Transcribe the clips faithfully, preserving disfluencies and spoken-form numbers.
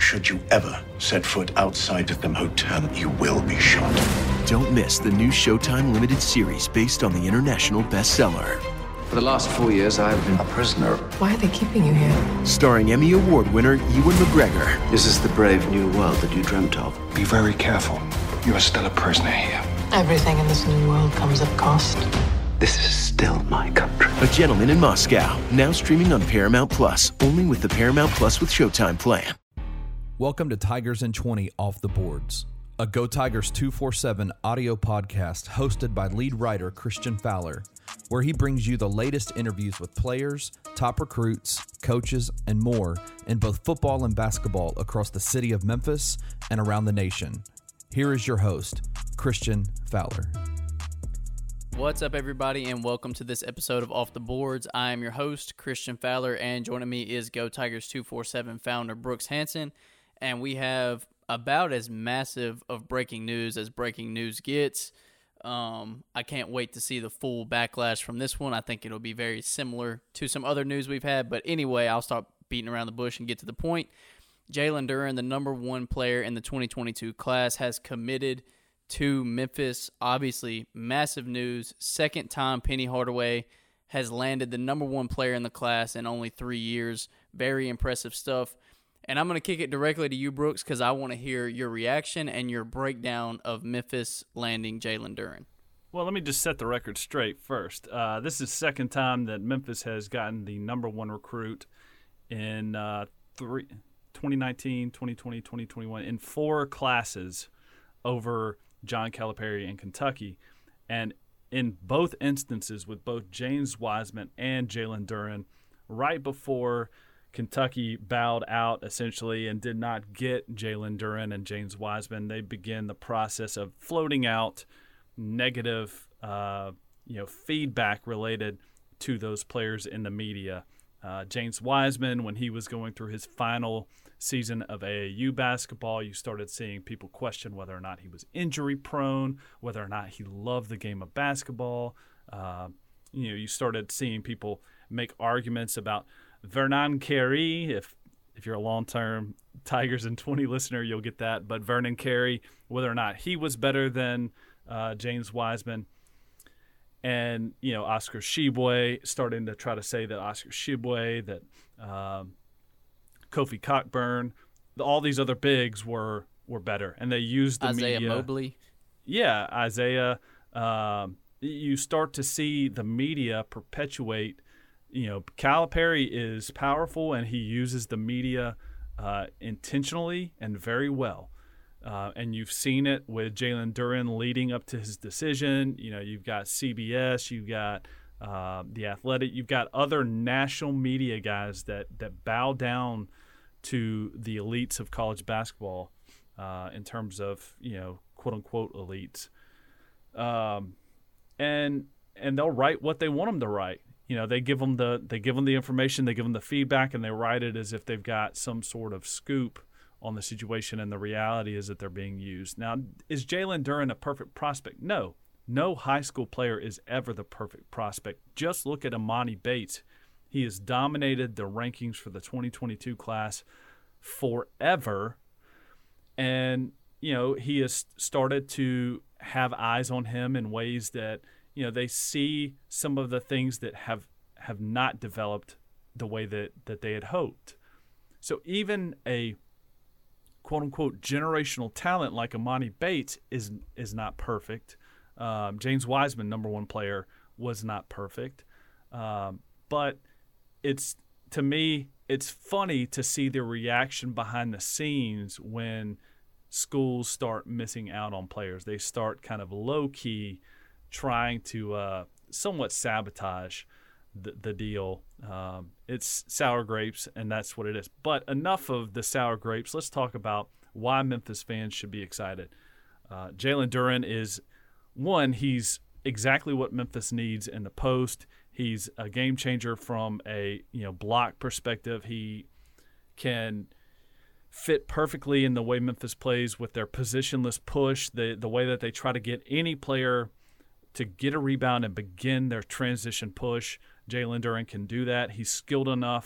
Should you ever set foot outside of them hotel, you will be shot. Don't miss the new Showtime limited series based on the international bestseller. For the last four years, I've been a prisoner. Why are they keeping you here? Starring Emmy Award winner Ewan McGregor. This is the brave new world that you dreamt of. Be very careful. You are still a prisoner here. Everything in this new world comes at cost. This is still my country. A Gentleman in Moscow, now streaming on Paramount Plus, only with the Paramount Plus with Showtime plan. Welcome to Tigers in twenty Off the Boards, a Go Tigers two forty-seven audio podcast hosted by lead writer Christian Fowler, where he brings you the latest interviews with players, top recruits, coaches, and more in both football and basketball across the city of Memphis and around the nation. Here is your host, Christian Fowler. What's up, everybody, and welcome to this episode of Off the Boards. I am your host, Christian Fowler, and joining me is Go Tigers two forty-seven founder Brooks Hanson, and we have about as massive of breaking news as breaking news gets. Um, I can't wait to see the full backlash from this one. I think it'll be very similar to some other news we've had, but anyway, I'll stop beating around the bush and get to the point. Jalen Duren, the number one player in the twenty twenty-two class, has committed to Memphis. Obviously, massive news. Second time Penny Hardaway has landed the number one player in the class in only three years. Very impressive stuff. And I'm going to kick it directly to you, Brooks, because I want to hear your reaction and your breakdown of Memphis landing Jalen Duren. Well, let me just set the record straight first. Uh, this is the second time that Memphis has gotten the number one recruit in uh, three, twenty nineteen, twenty twenty, twenty twenty-one in four classes over John Calipari in Kentucky. And in both instances with both James Wiseman and Jalen Duren, right before Kentucky bowed out essentially and did not get Jalen Duren and James Wiseman, they began the process of floating out negative uh, you know, feedback related to those players in the media. Uh, James Wiseman, when he was going through his final season of A A U basketball, you started seeing people question whether or not he was injury prone, whether or not he loved the game of basketball. Uh, you know, you started seeing people make arguments about Vernon Carey. If if you're a long-term Tigers in twenty listener, you'll get that. But Vernon Carey, whether or not he was better than uh, James Wiseman. And, you know, Oscar Tshiebwe, starting to try to say that Oscar Tshiebwe, that um, Kofi Cockburn, all these other bigs were were better. And they used the Isaiah media. Mobley. Yeah, Isaiah. Um, you start to see the media perpetuate. You know, Calipari is powerful, and he uses the media uh, intentionally and very well. Uh, and you've seen it with Jalen Duren leading up to his decision. You know, you've got C B S, you've got uh, The Athletic, you've got other national media guys that, that bow down to the elites of college basketball uh, in terms of, you know, quote-unquote elites. Um, and and they'll write what they want them to write. You know, they give them the they give them the information, they give them the feedback, and they write it as if they've got some sort of scoop on the situation, and the reality is that they're being used. Now, is Jalen Duren a perfect prospect? No. No high school player is ever the perfect prospect. Just look at Emoni Bates. He has dominated the rankings for the twenty twenty-two class forever, and, you know, he has started to have eyes on him in ways that, you know, they see some of the things that have have not developed the way that, that they had hoped. So even a quote-unquote generational talent like Emoni Bates is is not perfect. Um, James Wiseman, number one player, was not perfect. Um, but it's to me, it's funny to see the reaction behind the scenes when schools start missing out on players. They start kind of low-key trying to uh, somewhat sabotage the, the deal. Um, it's sour grapes, and that's what it is. But enough of the sour grapes. Let's talk about why Memphis fans should be excited. Uh, Jalen Duren is, one, he's exactly what Memphis needs in the post. He's a game changer from a you know block perspective. He can fit perfectly in the way Memphis plays with their positionless push, the the way that they try to get any player to get a rebound and begin their transition push. Jalen Duren can do that. He's skilled enough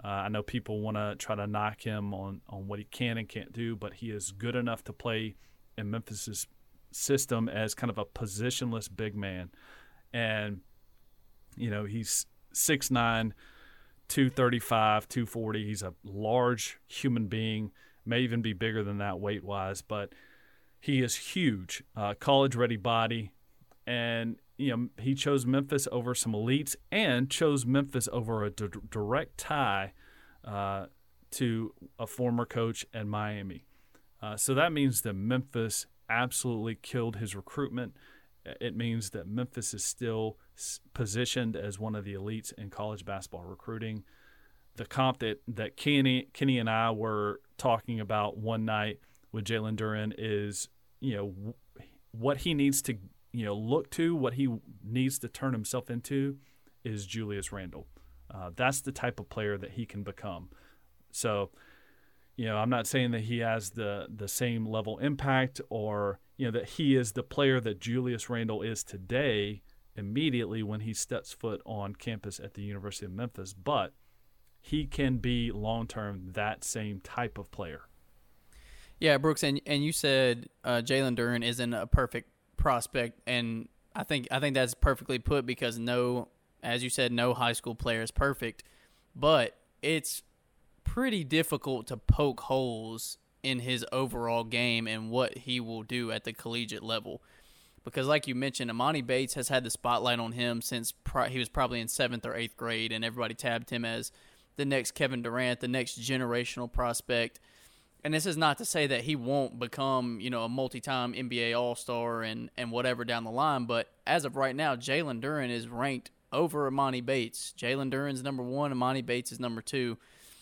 Uh, I know people want to try to knock him on, on what he can and can't do, but he is good enough to play in Memphis's system as kind of a positionless big man. And, you know, he's six nine, two thirty-five, two forty. He's a large human being, may even be bigger than that weight-wise, but he is huge, uh, college-ready body. And, you know, he chose Memphis over some elites and chose Memphis over a d- direct tie uh, to a former coach at Miami. Uh, so that means that Memphis absolutely killed his recruitment. It means that Memphis is still positioned as one of the elites in college basketball recruiting. The comp that, that Kenny, Kenny and I were talking about one night with Jalen Duren is, you know, what he needs to, you know, look to, what he needs to turn himself into is Julius Randle. Uh, that's the type of player that he can become. So, you know, I'm not saying that he has the, the same level impact or, you know, that he is the player that Julius Randle is today immediately when he steps foot on campus at the University of Memphis, but he can be long-term that same type of player. Yeah, Brooks, and and you said uh, Jalen Duren isn't a perfect prospect, and I think I think that's perfectly put because no, as you said, no high school player is perfect, but it's pretty difficult to poke holes in his overall game and what he will do at the collegiate level. Because like you mentioned, Amani Bates has had the spotlight on him since pro- he was probably in seventh or eighth grade, and everybody tabbed him as the next Kevin Durant, the next generational prospect. And this is not to say that he won't become, you know, a multi-time N B A All-Star and, and whatever down the line, but as of right now, Jalen Duren is ranked over Amani Bates. Jalen Duren's number one, Amani Bates is number two.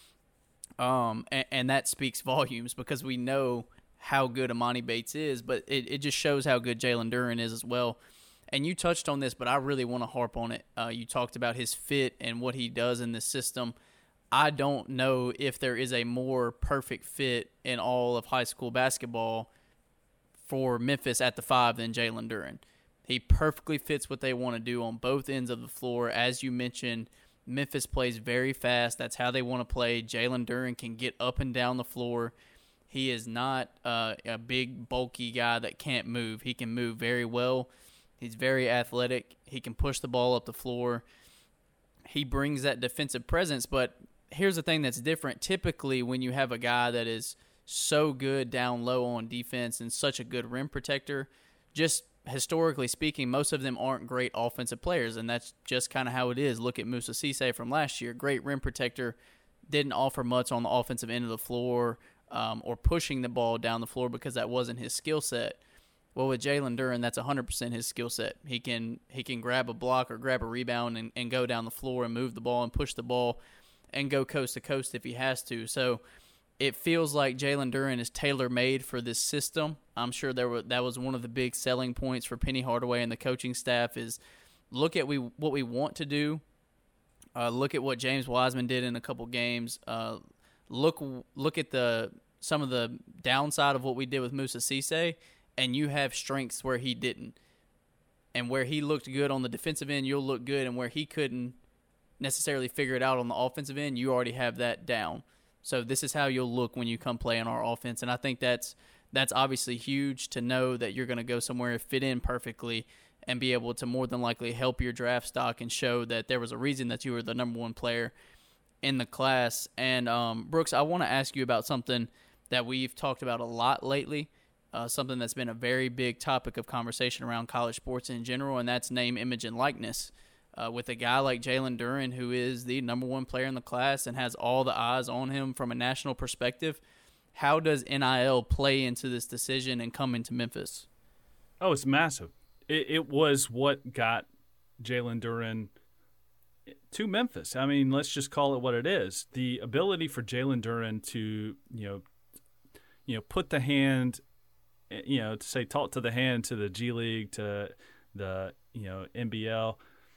Um, and, and that speaks volumes because we know how good Amani Bates is, but it, it just shows how good Jalen Duren is as well. And you touched on this, but I really want to harp on it. Uh, you talked about his fit and what he does in this system. I don't know if there is a more perfect fit in all of high school basketball for Memphis at the five than Jalen Duren. He perfectly fits what they want to do on both ends of the floor. As you mentioned, Memphis plays very fast. That's how they want to play. Jalen Duren can get up and down the floor. He is not uh, a big, bulky guy that can't move. He can move very well. He's very athletic. He can push the ball up the floor. He brings that defensive presence, but here's the thing that's different. Typically, when you have a guy that is so good down low on defense and such a good rim protector, just historically speaking, most of them aren't great offensive players, and that's just kind of how it is. Look at Moussa Cisse from last year. Great rim protector, didn't offer much on the offensive end of the floor um, or pushing the ball down the floor because that wasn't his skill set. Well, with Jalen Duren, that's one hundred percent his skill set. He can he can grab a block or grab a rebound and, and go down the floor and move the ball and push the ball and go coast to coast if he has to. So it feels like Jalen Duren is tailor-made for this system. I'm sure there were, that was one of the big selling points for Penny Hardaway and the coaching staff is look at we what we want to do. Uh, look at what James Wiseman did in a couple games. Uh, look look at the some of the downside of what we did with Moussa Cisse, and you have strengths where he didn't. And where he looked good on the defensive end, you'll look good, and where he couldn't necessarily figure it out on the offensive end, you already have that down. So this is how you'll look when you come play on our offense, and I think that's that's obviously huge to know that you're going to go somewhere, fit in perfectly, and be able to more than likely help your draft stock and show that there was a reason that you were the number one player in the class. And um, Brooks, I want to ask you about something that we've talked about a lot lately, uh, something that's been a very big topic of conversation around college sports in general, and that's name, image, and likeness. Uh, with a guy like Jalen Duren, who is the number one player in the class and has all the eyes on him from a national perspective, how does N I L play into this decision and come into Memphis? Oh, it's massive. It, it was what got Jalen Duren to Memphis. I mean, let's just call it what it is. The ability for Jalen Duren to, you know, you know, put the hand, you know, to say talk to the hand to the G League, to the, you know, N B L.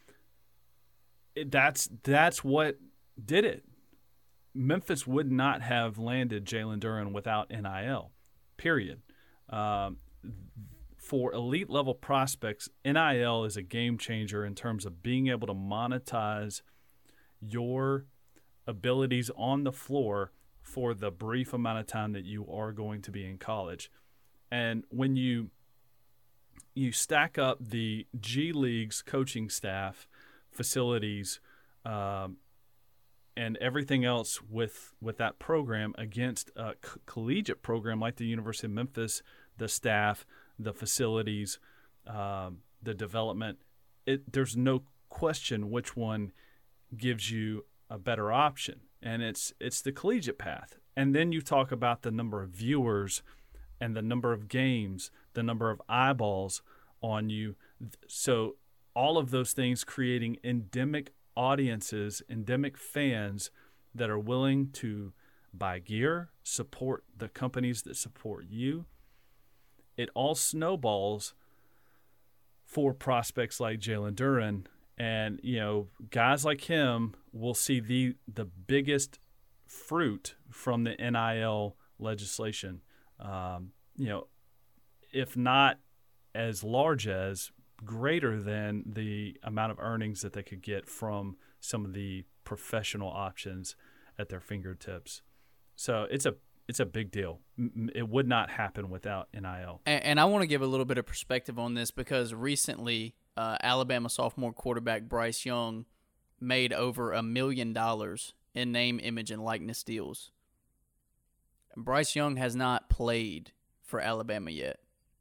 It, that's that's what did it. Memphis would not have landed Jalen Duren without N I L, period. Um, for elite-level prospects, N I L is a game changer in terms of being able to monetize your abilities on the floor for the brief amount of time that you are going to be in college. And when you you stack up the G League's coaching staff, facilities, um, and everything else with with that program against a c- collegiate program like the University of Memphis, the staff, the facilities, um, the development, it, there's no question which one gives you a better option, and it's it's the collegiate path. And then you talk about the number of viewers and the number of games, the number of eyeballs on you. So all of those things creating endemic audiences, endemic fans that are willing to buy gear, support the companies that support you. It all snowballs for prospects like Jalen Duren. And, you know, guys like him will see the the biggest fruit from the N I L legislation. Um, you know, if not as large as, greater than the amount of earnings that they could get from some of the professional options at their fingertips. So it's a it's a big deal. It would not happen without N I L. And, and I want to give a little bit of perspective on this because recently uh, Alabama sophomore quarterback Bryce Young made over a million dollars in name, image, and likeness deals. Bryce Young has not played for Alabama yet.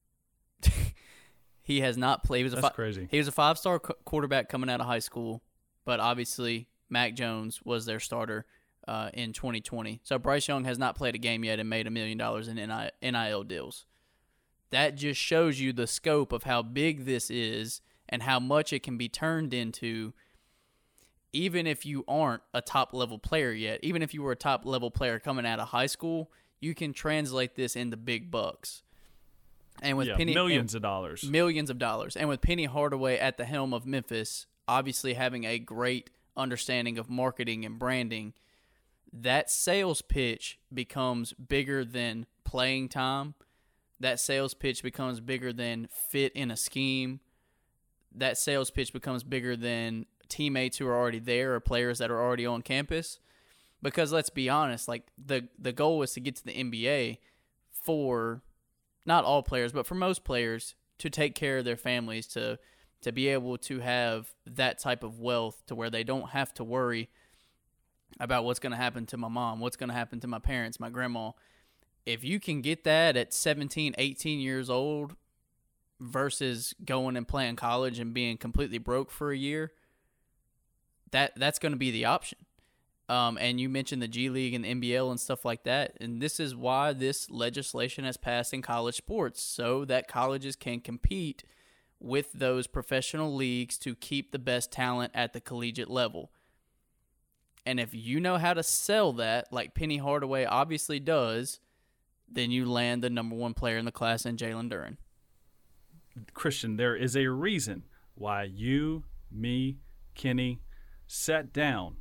He has not played. He was a That's fi- crazy. He was a five-star qu- quarterback coming out of high school, but obviously Mac Jones was their starter uh, in twenty twenty. So Bryce Young has not played a game yet and made a million dollars in N I L deals. That just shows you the scope of how big this is and how much it can be turned into, even if you aren't a top-level player yet. Even if you were a top-level player coming out of high school, you can translate this into big bucks. And with yeah, Penny, millions of dollars. Millions of dollars. And with Penny Hardaway at the helm of Memphis, obviously having a great understanding of marketing and branding, that sales pitch becomes bigger than playing time. That sales pitch becomes bigger than fit in a scheme. That sales pitch becomes bigger than teammates who are already there or players that are already on campus. Because let's be honest, like the, the goal is to get to the N B A for not all players, but for most players, to take care of their families, to to be able to have that type of wealth to where they don't have to worry about what's going to happen to my mom, what's going to happen to my parents, my grandma. If you can get that at seventeen, eighteen years old versus going and playing college and being completely broke for a year, that that's going to be the option. Um, and you mentioned the G League and the N B L and stuff like that. And this is why this legislation has passed in college sports, so that colleges can compete with those professional leagues to keep the best talent at the collegiate level. And if you know how to sell that, like Penny Hardaway obviously does, then you land the number one player in the class in Jalen Duren. Christian, there is a reason why you, me, Kenny sat down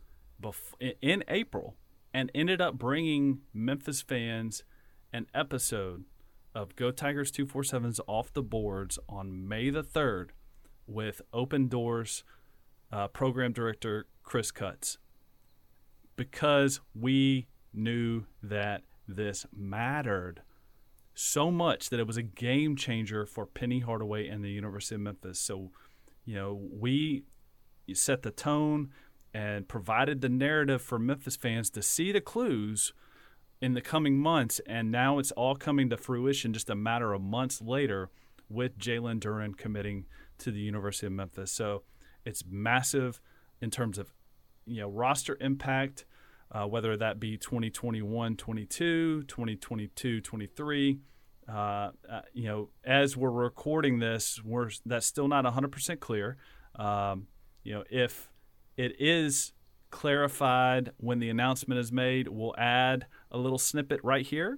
in April and ended up bringing Memphis fans an episode of Go Tigers two forty-seven's Off the Boards on May the third with Open Doors uh, program director Chris Cutts, because we knew that this mattered so much that it was a game changer for Penny Hardaway and the University of Memphis. So, you know, we set the tone and provided the narrative for Memphis fans to see the clues in the coming months, and now it's all coming to fruition just a matter of months later with Jalen Duren committing to the University of Memphis. So it's massive in terms of, you know, roster impact, uh, whether that be twenty twenty-one twenty-two, twenty twenty-two twenty-three. Uh, uh, you know, as we're recording this, we're that's still not one hundred percent clear. Um, you know, if it is clarified when the announcement is made, we'll add a little snippet right here.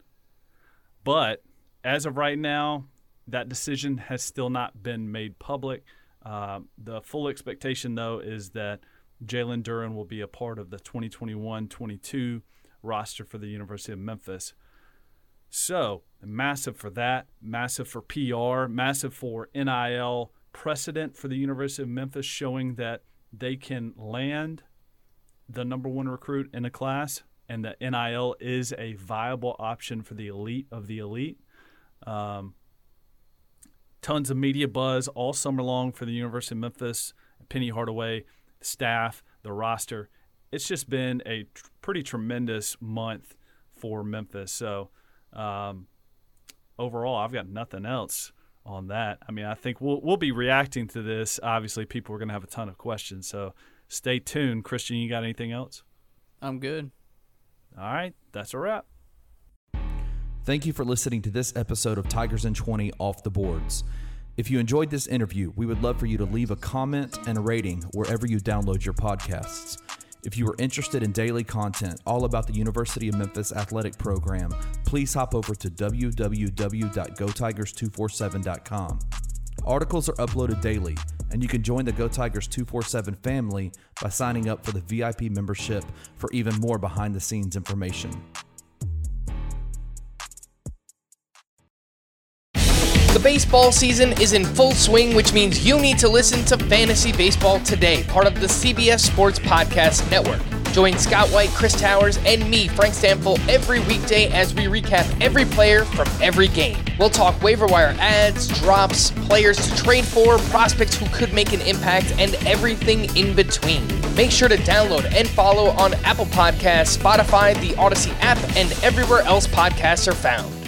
But as of right now, that decision has still not been made public. Uh, the full expectation, though, is that Jalen Duren will be a part of the twenty twenty-one twenty-two roster for the University of Memphis. So, massive for that, massive for P R, massive for N I L precedent for the University of Memphis, showing that they can land the number one recruit in the class, and the N I L is a viable option for the elite of the elite. Um, tons of media buzz all summer long for the University of Memphis, Penny Hardaway, staff, the roster. It's just been a tr- pretty tremendous month for Memphis. So um, overall, I've got nothing else on that. I mean, I think we'll we'll be reacting to this. Obviously, people are going to have a ton of questions. So stay tuned. Christian, you got anything else? I'm good. All right, that's a wrap. Thank you for listening to this episode of Tigers in twenty Off the Boards. If you enjoyed this interview, we would love for you to leave a comment and a rating wherever you download your podcasts. If you are interested in daily content all about the University of Memphis athletic program, please hop over to w w w dot go tigers two four seven dot com. Articles are uploaded daily, and you can join the Go Tigers two forty-seven family by signing up for the V I P membership for even more behind-the-scenes information. The baseball season is in full swing, which means you need to listen to Fantasy Baseball Today, part of the C B S Sports Podcast Network. Join Scott White, Chris Towers, and me, Frank Stample, every weekday as we recap every player from every game. We'll talk waiver wire ads, drops, players to trade for, prospects who could make an impact, and everything in between. Make sure to download and follow on Apple Podcasts, Spotify, the Odyssey app, and everywhere else podcasts are found.